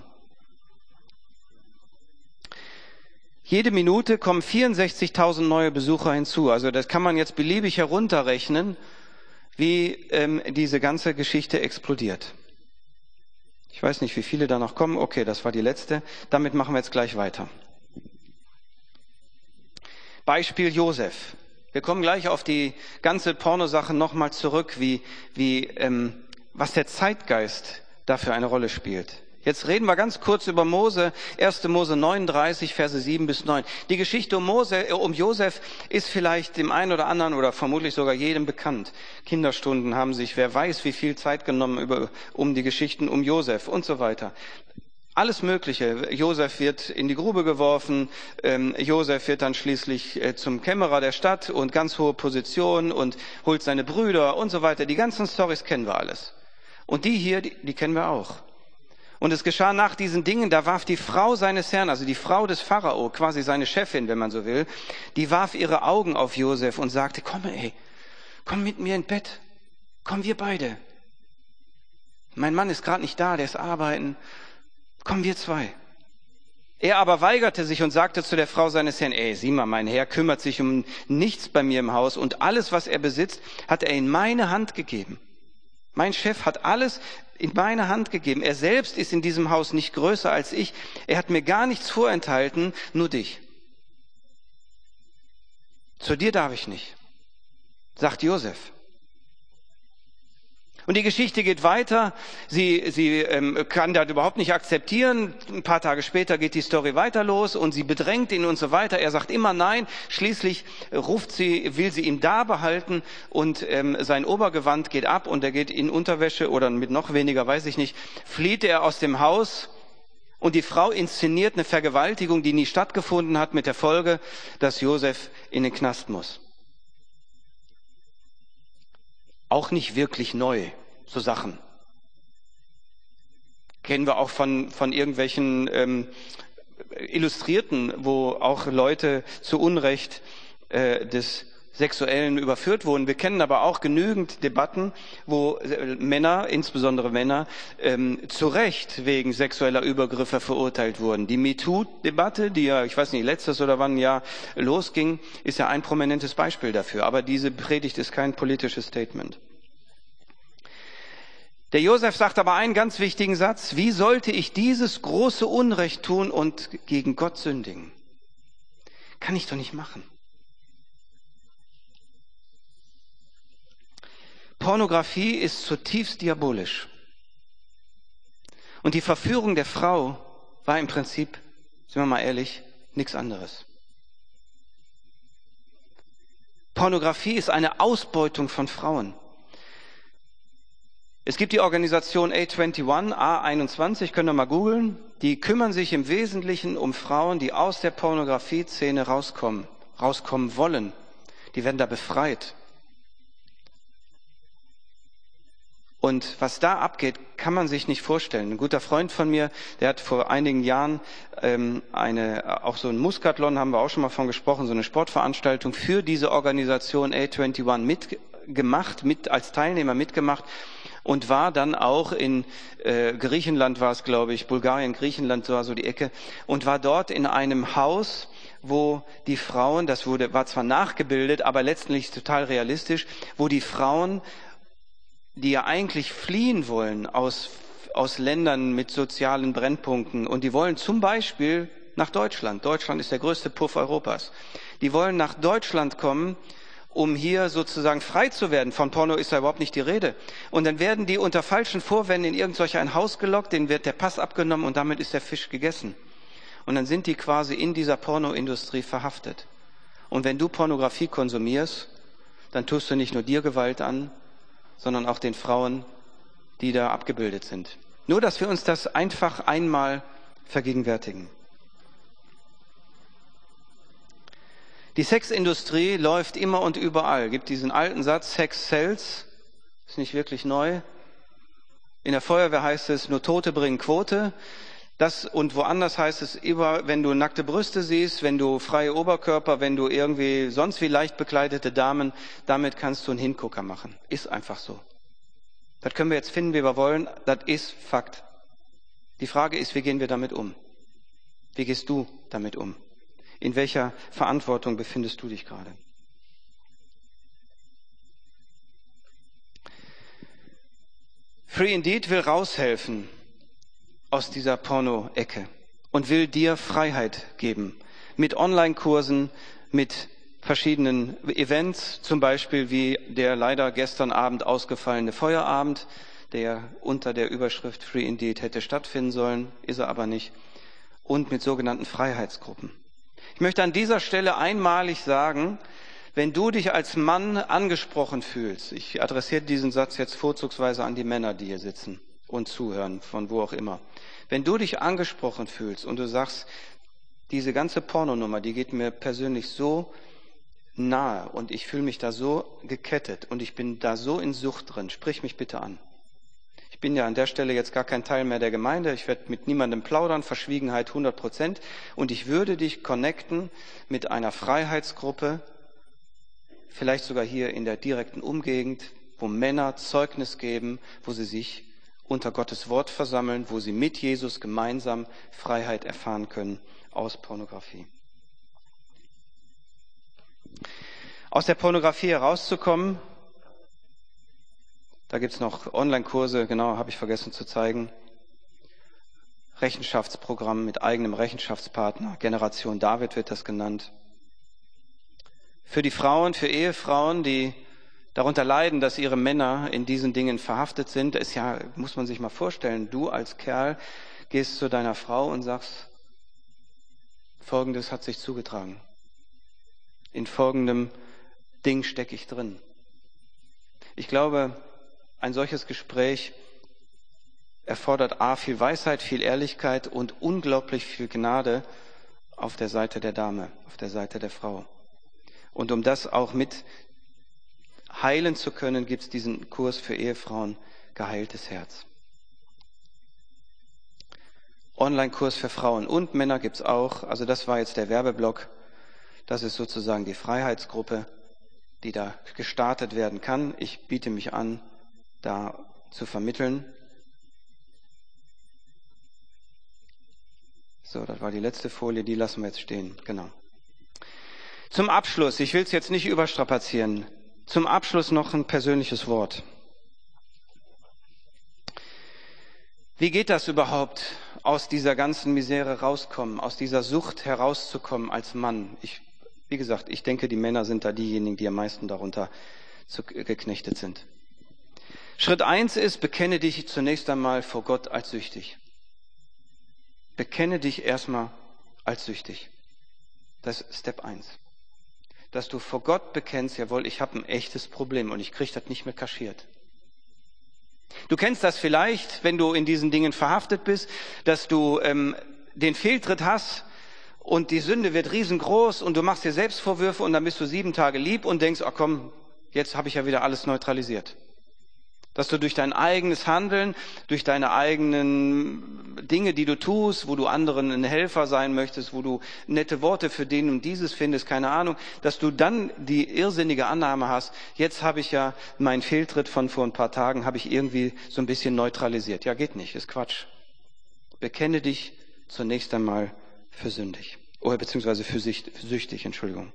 Jede Minute kommen vierundsechzigtausend neue Besucher hinzu. Also das kann man jetzt beliebig herunterrechnen, wie ähm, diese ganze Geschichte explodiert. Ich weiß nicht, wie viele da noch kommen. Okay, das war die letzte. Damit machen wir jetzt gleich weiter. Beispiel Josef. Wir kommen gleich auf die ganze Pornosache nochmal zurück, wie, wie, ähm, was der Zeitgeist dafür eine Rolle spielt. Jetzt reden wir ganz kurz über Mose, erste Mose neununddreißig, Verse sieben bis neun. Die Geschichte um Mose, um Josef ist vielleicht dem einen oder anderen oder vermutlich sogar jedem bekannt. Kinderstunden haben sich, wer weiß, wie viel Zeit genommen über, um die Geschichten um Josef und so weiter. Alles Mögliche. Josef wird in die Grube geworfen, ähm, Josef wird dann schließlich äh, zum Kämmerer der Stadt und ganz hohe Position und holt seine Brüder und so weiter. Die ganzen Storys kennen wir alles. Und die hier, die, die kennen wir auch. Und es geschah nach diesen Dingen, da warf die Frau seines Herrn, also die Frau des Pharao, quasi seine Chefin, wenn man so will, die warf ihre Augen auf Josef und sagte, komm ey, komm mit mir ins Bett, komm wir beide. Mein Mann ist gerade nicht da, der ist arbeiten, komm wir zwei. Er aber weigerte sich und sagte zu der Frau seines Herrn, ey, sieh mal, mein Herr kümmert sich um nichts bei mir im Haus und alles, was er besitzt, hat er in meine Hand gegeben. Mein Chef hat alles in meine Hand gegeben. Er selbst ist in diesem Haus nicht größer als ich. Er hat mir gar nichts vorenthalten, nur dich. Zu dir darf ich nicht, sagt Josef. Und die Geschichte geht weiter. Sie, sie ähm, kann das überhaupt nicht akzeptieren. Ein paar Tage später geht die Story weiter los und sie bedrängt ihn und so weiter. Er sagt immer nein. Schließlich ruft sie, will sie ihn da behalten und ähm, sein Obergewand geht ab und er geht in Unterwäsche oder mit noch weniger, weiß ich nicht, flieht er aus dem Haus und die Frau inszeniert eine Vergewaltigung, die nie stattgefunden hat, mit der Folge, dass Josef in den Knast muss. Auch nicht wirklich neu, so Sachen. Kennen wir auch von, von irgendwelchen ähm, Illustrierten, wo auch Leute zu Unrecht äh, des Sexuellen überführt wurden. Wir kennen aber auch genügend Debatten, wo äh, Männer, insbesondere Männer, ähm, zu Recht wegen sexueller Übergriffe verurteilt wurden. Die MeToo-Debatte, die ja, ich weiß nicht, letztes oder wann ein Jahr losging, ist ja ein prominentes Beispiel dafür. Aber diese Predigt ist kein politisches Statement. Der Josef sagt aber einen ganz wichtigen Satz: Wie sollte ich dieses große Unrecht tun und gegen Gott sündigen? Kann ich doch nicht machen. Pornografie ist zutiefst diabolisch. Und die Verführung der Frau war im Prinzip, sind wir mal ehrlich, nichts anderes. Pornografie ist eine Ausbeutung von Frauen. Es gibt die Organisation A einundzwanzig, A einundzwanzig, könnt ihr mal googeln. Die kümmern sich im Wesentlichen um Frauen, die aus der Pornografie-Szene rauskommen, rauskommen wollen. Die werden da befreit. Und was da abgeht, kann man sich nicht vorstellen. Ein guter Freund von mir, der hat vor einigen Jahren ähm, eine, auch so ein Muskatlon, haben wir auch schon mal von gesprochen, so eine Sportveranstaltung für diese Organisation A einundzwanzig mitgemacht, mit, als Teilnehmer mitgemacht und war dann auch in äh, Griechenland, war es glaube ich, Bulgarien, Griechenland, so war so die Ecke, und war dort in einem Haus, wo die Frauen, das wurde, war zwar nachgebildet, aber letztendlich total realistisch, wo die Frauen, die ja eigentlich fliehen wollen aus, aus Ländern mit sozialen Brennpunkten und die wollen zum Beispiel nach Deutschland. Deutschland ist der größte Puff Europas. Die wollen nach Deutschland kommen, um hier sozusagen frei zu werden. Von Porno ist da überhaupt nicht die Rede. Und dann werden die unter falschen Vorwänden in irgend solch ein Haus gelockt, denen wird der Pass abgenommen und damit ist der Fisch gegessen. Und dann sind die quasi in dieser Pornoindustrie verhaftet. Und wenn du Pornografie konsumierst, dann tust du nicht nur dir Gewalt an, sondern auch den Frauen, die da abgebildet sind. Nur, dass wir uns das einfach einmal vergegenwärtigen. Die Sexindustrie läuft immer und überall. Es gibt diesen alten Satz, Sex sells, ist nicht wirklich neu. In der Feuerwehr heißt es, nur Tote bringen Quote. Das und woanders heißt es immer, wenn du nackte Brüste siehst, wenn du freie Oberkörper, wenn du irgendwie sonst wie leicht bekleidete Damen, damit kannst du einen Hingucker machen. Ist einfach so. Das können wir jetzt finden, wie wir wollen. Das ist Fakt. Die Frage ist, wie gehen wir damit um? Wie gehst du damit um? In welcher Verantwortung befindest du dich gerade? Free Indeed will raushelfen aus dieser Porno-Ecke und will dir Freiheit geben. Mit Online-Kursen, mit verschiedenen Events, zum Beispiel wie der leider gestern Abend ausgefallene Feuerabend, der unter der Überschrift Free Indeed hätte stattfinden sollen, ist er aber nicht, und mit sogenannten Freiheitsgruppen. Ich möchte an dieser Stelle einmalig sagen, wenn du dich als Mann angesprochen fühlst, ich adressiere diesen Satz jetzt vorzugsweise an die Männer, die hier sitzen und zuhören, von wo auch immer. Wenn du dich angesprochen fühlst und du sagst, diese ganze Pornonummer, die geht mir persönlich so nahe und ich fühle mich da so gekettet und ich bin da so in Sucht drin, sprich mich bitte an. Ich bin ja an der Stelle jetzt gar kein Teil mehr der Gemeinde, ich werde mit niemandem plaudern, Verschwiegenheit hundert Prozent und ich würde dich connecten mit einer Freiheitsgruppe, vielleicht sogar hier in der direkten Umgegend, wo Männer Zeugnis geben, wo sie sich unter Gottes Wort versammeln, wo sie mit Jesus gemeinsam Freiheit erfahren können aus Pornografie. Aus der Pornografie herauszukommen, da gibt's noch Online-Kurse, genau, habe ich vergessen zu zeigen. Rechenschaftsprogramm mit eigenem Rechenschaftspartner, Generation David wird das genannt. Für die Frauen, für Ehefrauen, die darunter leiden, dass ihre Männer in diesen Dingen verhaftet sind. Ist ja, muss man sich mal vorstellen, du als Kerl gehst zu deiner Frau und sagst, Folgendes hat sich zugetragen. In folgendem Ding stecke ich drin. Ich glaube, ein solches Gespräch erfordert A, viel Weisheit, viel Ehrlichkeit und unglaublich viel Gnade auf der Seite der Dame, auf der Seite der Frau. Und um das auch mit heilen zu können, gibt es diesen Kurs für Ehefrauen, geheiltes Herz. Online-Kurs für Frauen und Männer gibt es auch. Also das war jetzt der Werbeblock. Das ist sozusagen die Freiheitsgruppe, die da gestartet werden kann. Ich biete mich an, da zu vermitteln. So, das war die letzte Folie, die lassen wir jetzt stehen. Genau. Zum Abschluss, ich will es jetzt nicht überstrapazieren. Zum Abschluss noch ein persönliches Wort. Wie geht das überhaupt, aus dieser ganzen Misere rauskommen, aus dieser Sucht herauszukommen als Mann? Ich, wie gesagt, ich denke, die Männer sind da diejenigen, die am meisten darunter zu, geknechtet sind. Schritt eins ist, bekenne dich zunächst einmal vor Gott als süchtig. Bekenne dich erstmal als süchtig. Das ist Step eins. Dass du vor Gott bekennst, jawohl, ich habe ein echtes Problem und ich kriege das nicht mehr kaschiert. Du kennst das vielleicht, wenn du in diesen Dingen verhaftet bist, dass du ähm, den Fehltritt hast und die Sünde wird riesengroß und du machst dir Selbstvorwürfe und dann bist du sieben Tage lieb und denkst, ach komm, jetzt habe ich ja wieder alles neutralisiert. Dass du durch dein eigenes Handeln, durch deine eigenen Dinge, die du tust, wo du anderen ein Helfer sein möchtest, wo du nette Worte für den und dieses findest, keine Ahnung, dass du dann die irrsinnige Annahme hast, jetzt habe ich ja meinen Fehltritt von vor ein paar Tagen, habe ich irgendwie so ein bisschen neutralisiert. Ja, geht nicht, ist Quatsch. Bekenne dich zunächst einmal für sündig, oder beziehungsweise für süchtig, Entschuldigung.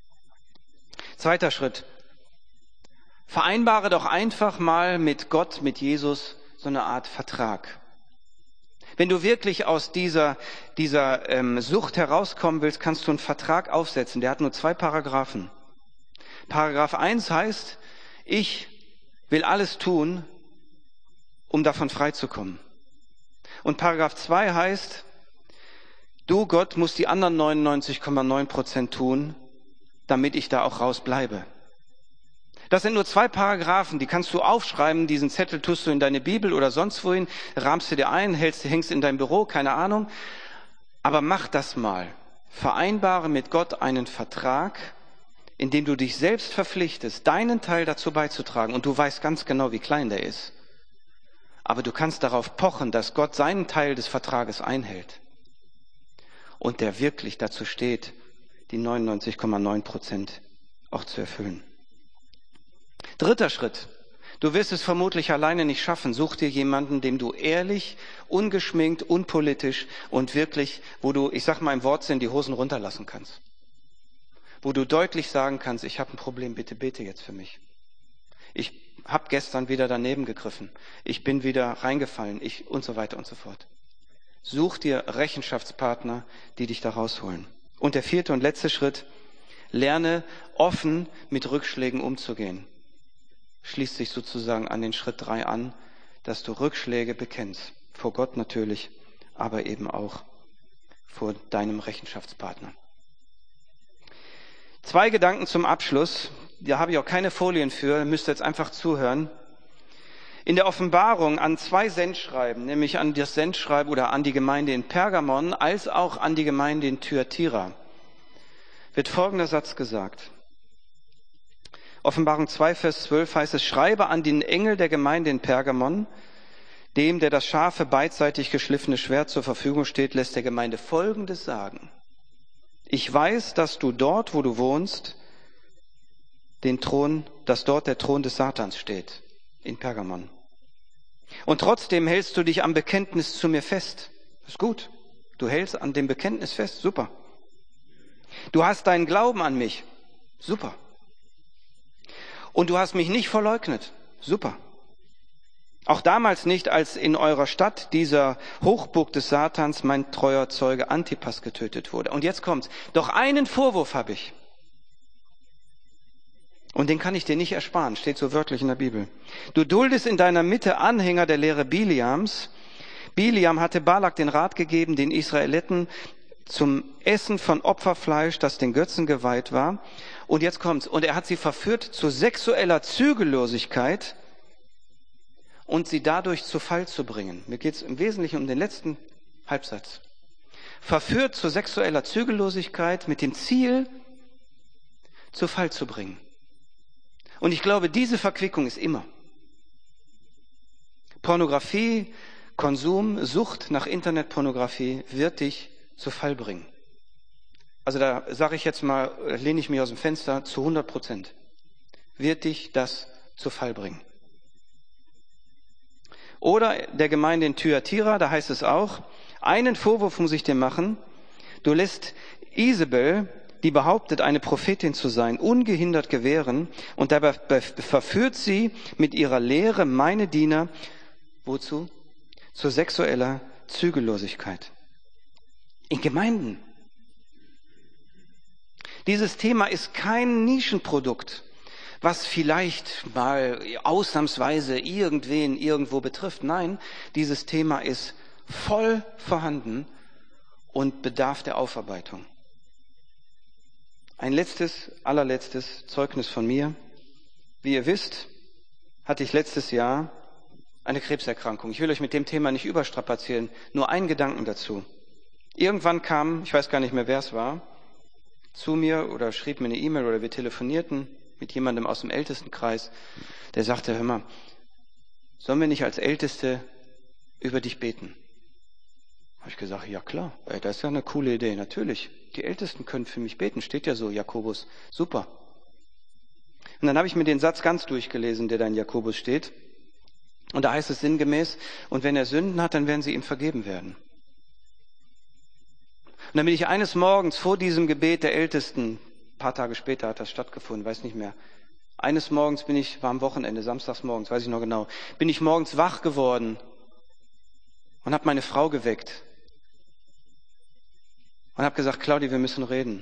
Zweiter Schritt. Vereinbare doch einfach mal mit Gott, mit Jesus, so eine Art Vertrag. Wenn du wirklich aus dieser, dieser ähm, Sucht herauskommen willst, kannst du einen Vertrag aufsetzen. Der hat nur zwei Paragraphen. Paragraph eins heißt, ich will alles tun, um davon freizukommen. Und Paragraph zwei heißt, du Gott musst die anderen neunundneunzig Komma neun Prozent tun, damit ich da auch rausbleibe. Das sind nur zwei Paragraphen, die kannst du aufschreiben, diesen Zettel tust du in deine Bibel oder sonst wohin, rahmst du dir ein, hältst, hängst in dein Büro, keine Ahnung. Aber mach das mal. Vereinbare mit Gott einen Vertrag, in dem du dich selbst verpflichtest, deinen Teil dazu beizutragen. Und du weißt ganz genau, wie klein der ist. Aber du kannst darauf pochen, dass Gott seinen Teil des Vertrages einhält. Und der wirklich dazu steht, die neunundneunzig Komma neun Prozent auch zu erfüllen. Dritter Schritt. Du wirst es vermutlich alleine nicht schaffen. Such dir jemanden, dem du ehrlich, ungeschminkt, unpolitisch und wirklich, wo du, ich sag mal im Wortsinn, die Hosen runterlassen kannst. Wo du deutlich sagen kannst, ich habe ein Problem, bitte bete jetzt für mich. Ich habe gestern wieder daneben gegriffen. Ich bin wieder reingefallen, ich und so weiter und so fort. Such dir Rechenschaftspartner, die dich da rausholen. Und der vierte und letzte Schritt, lerne offen mit Rückschlägen umzugehen. Schließt sich sozusagen an den Schritt drei an, dass du Rückschläge bekennst. Vor Gott natürlich, aber eben auch vor deinem Rechenschaftspartner. Zwei Gedanken zum Abschluss. Da habe ich auch keine Folien für, müsst ihr jetzt einfach zuhören. In der Offenbarung an zwei Sendschreiben, nämlich an das Sendschreiben oder an die Gemeinde in Pergamon, als auch an die Gemeinde in Thyatira, wird folgender Satz gesagt. Offenbarung zwei, Vers zwölf heißt es, schreibe an den Engel der Gemeinde in Pergamon, dem, der das scharfe, beidseitig geschliffene Schwert zur Verfügung steht, lässt der Gemeinde Folgendes sagen. Ich weiß, dass du dort, wo du wohnst, den Thron, dass dort der Thron des Satans steht, in Pergamon. Und trotzdem hältst du dich am Bekenntnis zu mir fest. Das ist gut. Du hältst an dem Bekenntnis fest. Super. Du hast deinen Glauben an mich. Super. Und du hast mich nicht verleugnet. Super. Auch damals nicht, als in eurer Stadt dieser Hochburg des Satans mein treuer Zeuge Antipas getötet wurde. Und jetzt kommt's. Doch einen Vorwurf habe ich. Und den kann ich dir nicht ersparen, steht so wörtlich in der Bibel. Du duldest in deiner Mitte Anhänger der Lehre Biliams. Biliam hatte Balak den Rat gegeben, den Israeliten zum Essen von Opferfleisch, das den Götzen geweiht war. Und jetzt kommt's. Und er hat sie verführt zu sexueller Zügellosigkeit und sie dadurch zu Fall zu bringen. Mir geht's im Wesentlichen um den letzten Halbsatz. Verführt zu sexueller Zügellosigkeit mit dem Ziel, zu Fall zu bringen. Und ich glaube, diese Verquickung ist immer. Pornografie, Konsum, Sucht nach Internetpornografie wird dich zu Fall bringen. Also da sage ich jetzt mal, lehne ich mich aus dem Fenster, zu hundert Prozent wird dich das zu Fall bringen. Oder der Gemeinde in Thyatira, da heißt es auch, einen Vorwurf muss ich dir machen, du lässt Isabel, die behauptet, eine Prophetin zu sein, ungehindert gewähren und dabei verführt sie mit ihrer Lehre meine Diener, wozu? Zu sexueller Zügellosigkeit. In Gemeinden. Dieses Thema ist kein Nischenprodukt, was vielleicht mal ausnahmsweise irgendwen irgendwo betrifft. Nein, dieses Thema ist voll vorhanden und bedarf der Aufarbeitung. Ein letztes, allerletztes Zeugnis von mir. Wie ihr wisst, hatte ich letztes Jahr eine Krebserkrankung. Ich will euch mit dem Thema nicht überstrapazieren, nur einen Gedanken dazu. Irgendwann kam, ich weiß gar nicht mehr, wer es war, zu mir oder schrieb mir eine E-Mail oder wir telefonierten mit jemandem aus dem Ältestenkreis, der sagte, hör mal, sollen wir nicht als Älteste über dich beten? Habe ich gesagt, ja klar, ey, das ist ja eine coole Idee, natürlich. Die Ältesten können für mich beten, steht ja so, Jakobus, super. Und dann habe ich mir den Satz ganz durchgelesen, der da in Jakobus steht. Und da heißt es sinngemäß, und wenn er Sünden hat, dann werden sie ihm vergeben werden. Und dann bin ich eines Morgens vor diesem Gebet der Ältesten, ein paar Tage später hat das stattgefunden, weiß nicht mehr. Eines Morgens bin ich, war am Wochenende, samstags morgens, weiß ich noch genau, bin ich morgens wach geworden und habe meine Frau geweckt. Und habe gesagt, Claudi, wir müssen reden.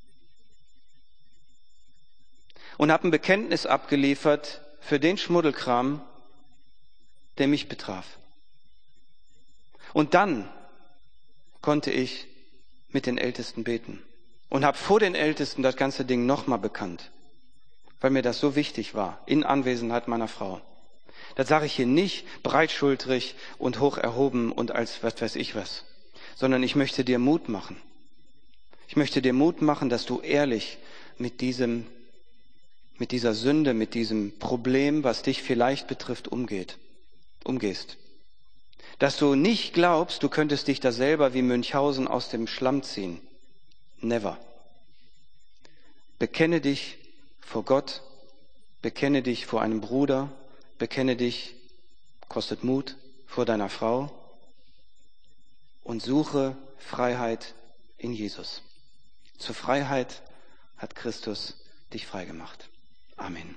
Und habe ein Bekenntnis abgeliefert für den Schmuddelkram, der mich betraf. Und dann konnte ich mit den Ältesten beten. Und habe vor den Ältesten das ganze Ding nochmal bekannt, weil mir das so wichtig war, in Anwesenheit meiner Frau. Das sage ich hier nicht breitschultrig und hoch erhoben und als was weiß ich was, sondern ich möchte dir Mut machen. Ich möchte dir Mut machen, dass du ehrlich mit diesem, mit dieser Sünde, mit diesem Problem, was dich vielleicht betrifft, umgeht, umgehst. Dass du nicht glaubst, du könntest dich da selber wie Münchhausen aus dem Schlamm ziehen. Never. Bekenne dich vor Gott, bekenne dich vor einem Bruder, bekenne dich, kostet Mut, vor deiner Frau und suche Freiheit in Jesus. Zur Freiheit hat Christus dich frei gemacht. Amen.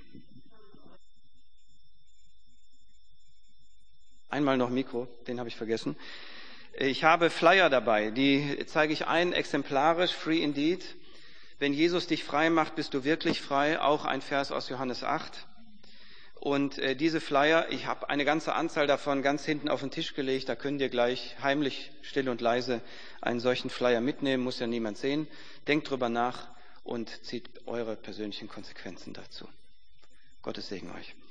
Einmal noch Mikro, den habe ich vergessen. Ich habe Flyer dabei, die zeige ich ein, exemplarisch, free indeed. Wenn Jesus dich frei macht, bist du wirklich frei, auch ein Vers aus Johannes acht. Und äh, diese Flyer, ich habe eine ganze Anzahl davon ganz hinten auf den Tisch gelegt, da könnt ihr gleich heimlich, still und leise einen solchen Flyer mitnehmen, muss ja niemand sehen. Denkt drüber nach und zieht eure persönlichen Konsequenzen dazu. Gottes Segen euch.